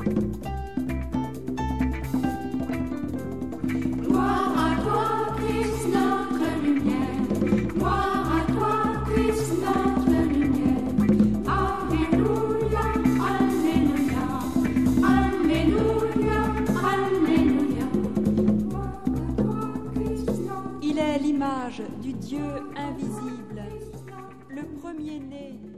Il est l'image du Dieu invisible, le premier-né